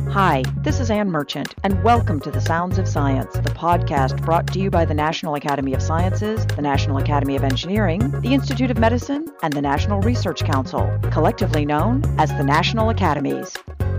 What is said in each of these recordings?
Hi, this is Ann Merchant, and welcome to The Sounds of Science, the podcast brought to you by the National Academy of Sciences, the National Academy of Engineering, the Institute of Medicine, and the National Research Council, collectively known as the National Academies.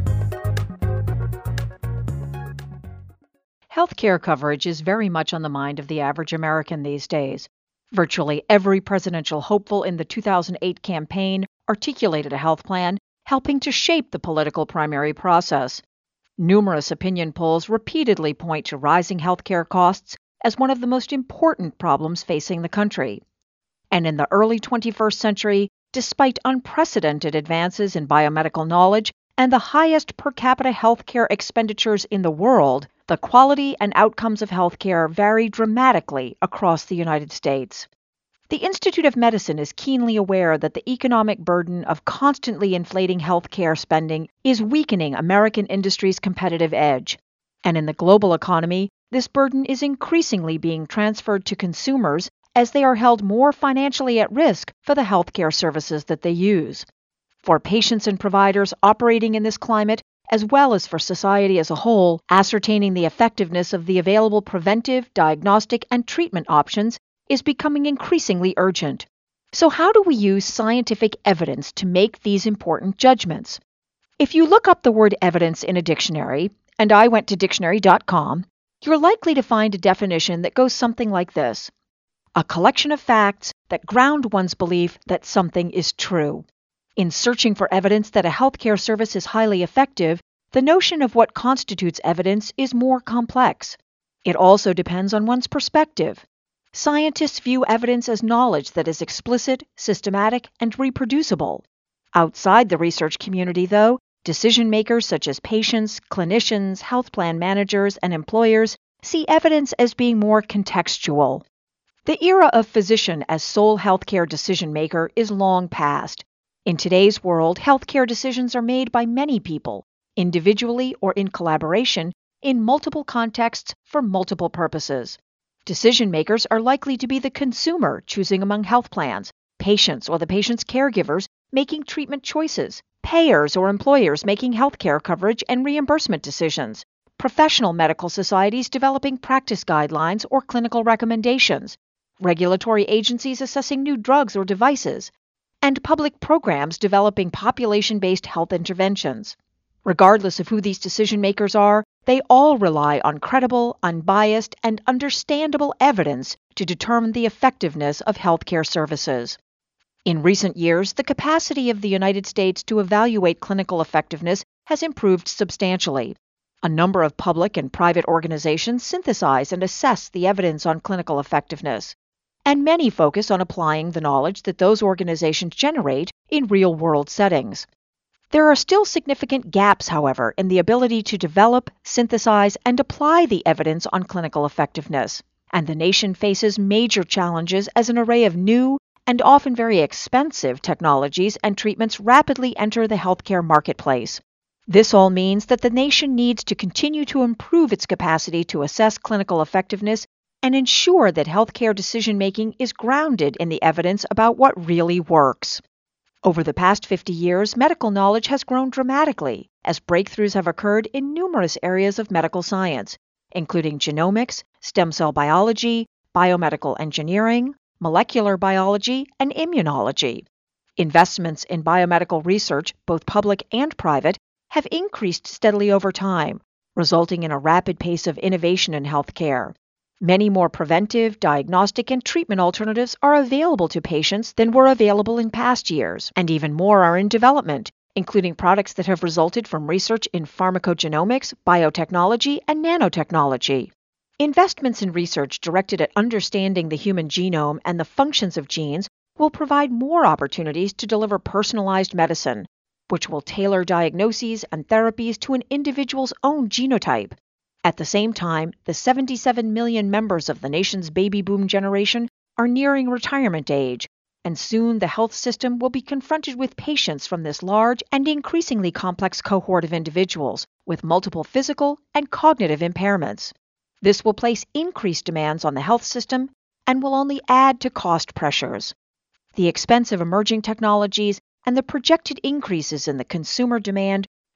Healthcare coverage is very much on the mind of the average American these days. Virtually every presidential hopeful in the 2008 campaign articulated a health plan, helping to shape the political primary process. Numerous opinion polls repeatedly point to rising healthcare costs as one of the most important problems facing the country. And in the early 21st century, despite unprecedented advances in biomedical knowledge and the highest per capita healthcare expenditures in the world, the quality and outcomes of healthcare vary dramatically across the United States. The Institute of Medicine is keenly aware that the economic burden of constantly inflating healthcare spending is weakening American industry's competitive edge. And in the global economy, this burden is increasingly being transferred to consumers as they are held more financially at risk for the healthcare services that they use. For patients and providers operating in this climate, as well as for society as a whole, ascertaining the effectiveness of the available preventive, diagnostic, and treatment options is becoming increasingly urgent. So how do we use scientific evidence to make these important judgments? If you look up the word evidence in a dictionary, and I went to dictionary.com, you're likely to find a definition that goes something like this: a collection of facts that ground one's belief that something is true. In searching for evidence that a healthcare service is highly effective, the notion of what constitutes evidence is more complex. It also depends on one's perspective. Scientists view evidence as knowledge that is explicit, systematic, and reproducible. Outside the research community, though, decision makers such as patients, clinicians, health plan managers, and employers see evidence as being more contextual. The era of physician as sole healthcare decision maker is long past. In today's world, healthcare decisions are made by many people, individually or in collaboration, in multiple contexts for multiple purposes. Decision makers are likely to be the consumer choosing among health plans, patients or the patient's caregivers making treatment choices, payers or employers making healthcare coverage and reimbursement decisions, professional medical societies developing practice guidelines or clinical recommendations, regulatory agencies assessing new drugs or devices, and public programs developing population-based health interventions. Regardless of who these decision makers are, they all rely on credible, unbiased, and understandable evidence to determine the effectiveness of healthcare services. In recent years, the capacity of the United States to evaluate clinical effectiveness has improved substantially. A number of public and private organizations synthesize and assess the evidence on clinical effectiveness, and many focus on applying the knowledge that those organizations generate in real-world settings. There are still significant gaps, however, in the ability to develop, synthesize, and apply the evidence on clinical effectiveness, and the nation faces major challenges as an array of new and often very expensive technologies and treatments rapidly enter the healthcare marketplace. This all means that the nation needs to continue to improve its capacity to assess clinical effectiveness and ensure that healthcare decision-making is grounded in the evidence about what really works. Over the past 50 years, medical knowledge has grown dramatically as breakthroughs have occurred in numerous areas of medical science, including genomics, stem cell biology, biomedical engineering, molecular biology, and immunology. Investments in biomedical research, both public and private, have increased steadily over time, resulting in a rapid pace of innovation in healthcare. Many more preventive, diagnostic, and treatment alternatives are available to patients than were available in past years, and even more are in development, including products that have resulted from research in pharmacogenomics, biotechnology, and nanotechnology. Investments in research directed at understanding the human genome and the functions of genes will provide more opportunities to deliver personalized medicine, which will tailor diagnoses and therapies to an individual's own genotype. At the same time, the 77 million members of the nation's baby boom generation are nearing retirement age, and soon the health system will be confronted with patients from this large and increasingly complex cohort of individuals with multiple physical and cognitive impairments. This will place increased demands on the health system and will only add to cost pressures. The expense of emerging technologies and the projected increases in the consumer demand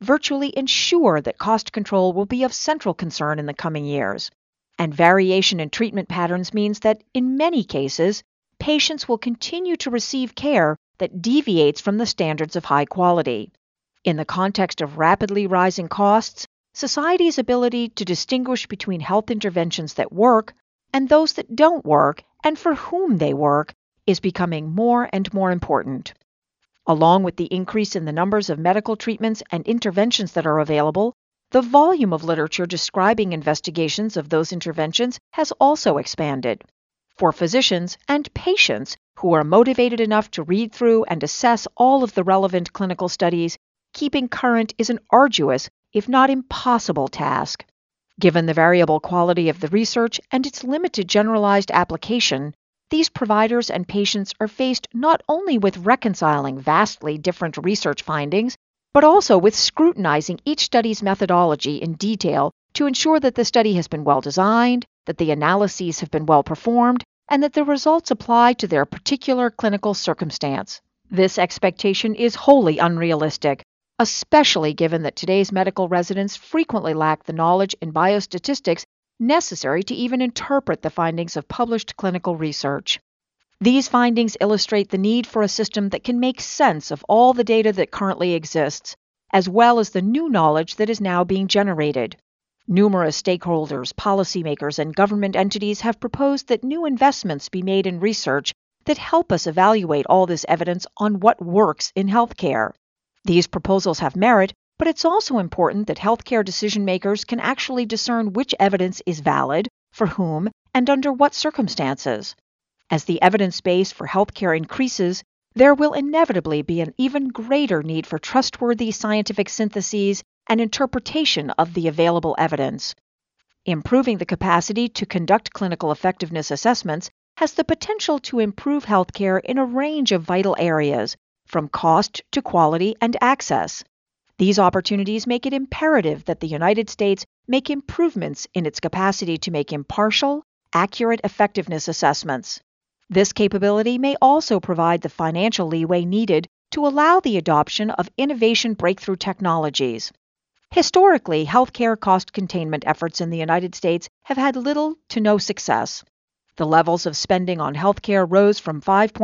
virtually ensure that cost control will be of central concern in the coming years. And variation in treatment patterns means that, in many cases, patients will continue to receive care that deviates from the standards of high quality. In the context of rapidly rising costs, society's ability to distinguish between health interventions that work and those that don't work and for whom they work is becoming more and more important. Along with the increase in the numbers of medical treatments and interventions that are available, the volume of literature describing investigations of those interventions has also expanded. For physicians and patients who are motivated enough to read through and assess all of the relevant clinical studies, keeping current is an arduous, if not impossible, task. Given the variable quality of the research and its limited generalized application, these providers and patients are faced not only with reconciling vastly different research findings, but also with scrutinizing each study's methodology in detail to ensure that the study has been well designed, that the analyses have been well performed, and that the results apply to their particular clinical circumstance. This expectation is wholly unrealistic, especially given that today's medical residents frequently lack the knowledge in biostatistics necessary to even interpret the findings of published clinical research. These findings illustrate the need for a system that can make sense of all the data that currently exists, as well as the new knowledge that is now being generated. Numerous stakeholders, policymakers, and government entities have proposed that new investments be made in research that help us evaluate all this evidence on what works in healthcare. These proposals have merit, but it's also important that healthcare decision makers can actually discern which evidence is valid, for whom, and under what circumstances. As the evidence base for healthcare increases, there will inevitably be an even greater need for trustworthy scientific syntheses and interpretation of the available evidence. Improving the capacity to conduct clinical effectiveness assessments has the potential to improve healthcare in a range of vital areas, from cost to quality and access. These opportunities make it imperative that the United States make improvements in its capacity to make impartial, accurate effectiveness assessments. This capability may also provide the financial leeway needed to allow the adoption of innovation breakthrough technologies. Historically, healthcare cost containment efforts in the United States have had little to no success. The levels of spending on healthcare rose from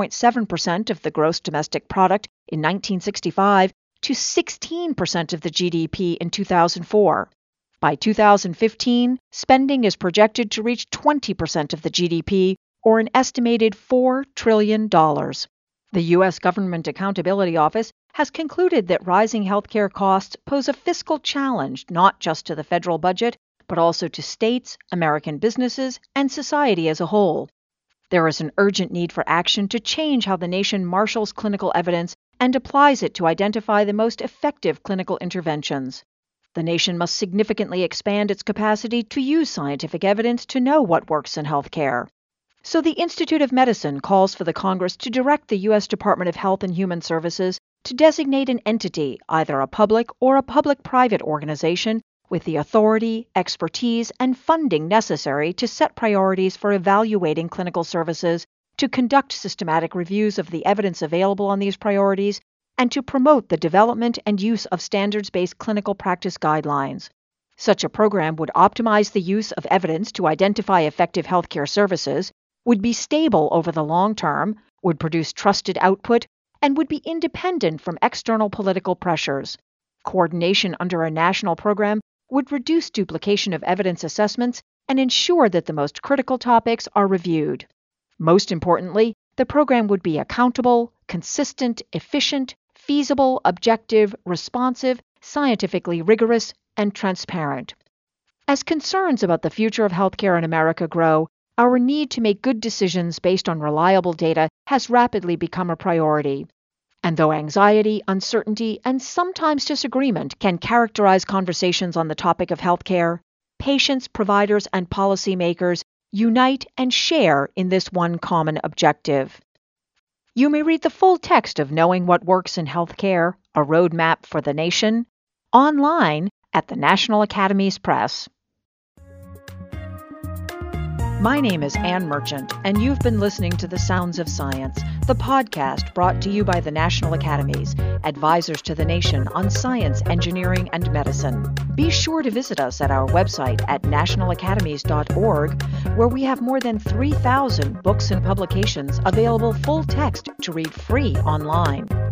5.7% of the gross domestic product in 1965 to 16% of the GDP in 2004. By 2015, spending is projected to reach 20% of the GDP, or an estimated $4 trillion. The U.S. Government Accountability Office has concluded that rising healthcare costs pose a fiscal challenge not just to the federal budget, but also to states, American businesses, and society as a whole. There is an urgent need for action to change how the nation marshals clinical evidence and applies it to identify the most effective clinical interventions. The nation must significantly expand its capacity to use scientific evidence to know what works in healthcare. So the Institute of Medicine calls for the Congress to direct the U.S. Department of Health and Human Services to designate an entity, either a public or a public-private organization, with the authority, expertise, and funding necessary to set priorities for evaluating clinical services, to conduct systematic reviews of the evidence available on these priorities, and to promote the development and use of standards-based clinical practice guidelines. Such a program would optimize the use of evidence to identify effective healthcare services, would be stable over the long term, would produce trusted output, and would be independent from external political pressures. Coordination under a national program would reduce duplication of evidence assessments and ensure that the most critical topics are reviewed. Most importantly, the program would be accountable, consistent, efficient, feasible, objective, responsive, scientifically rigorous, and transparent. As concerns about the future of healthcare in America grow, our need to make good decisions based on reliable data has rapidly become a priority. And though anxiety, uncertainty, and sometimes disagreement can characterize conversations on the topic of healthcare, patients, providers, and policymakers unite and share in this one common objective. You may read the full text of Knowing What Works in Healthcare, A Roadmap for the Nation, online at the National Academies Press. My name is Ann Merchant, and you've been listening to The Sounds of Science, the podcast brought to you by the National Academies, advisors to the nation on science, engineering, and medicine. Be sure to visit us at our website at nationalacademies.org, where we have more than 3,000 books and publications available full text to read free online.